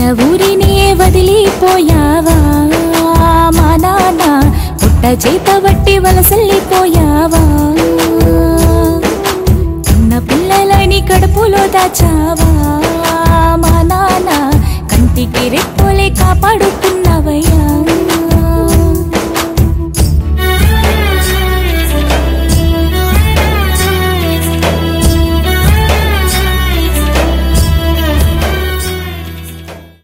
ఊరిని వదిలిపోయావా మా నాన్న పుట్ట చేత వట్టి వలసల్లిపోయావా చిన్న పిల్లలని కడుపులో దాచావా మా నాన్న కంటికి రెప్పోలే కాపాడుకున్నావయ్యా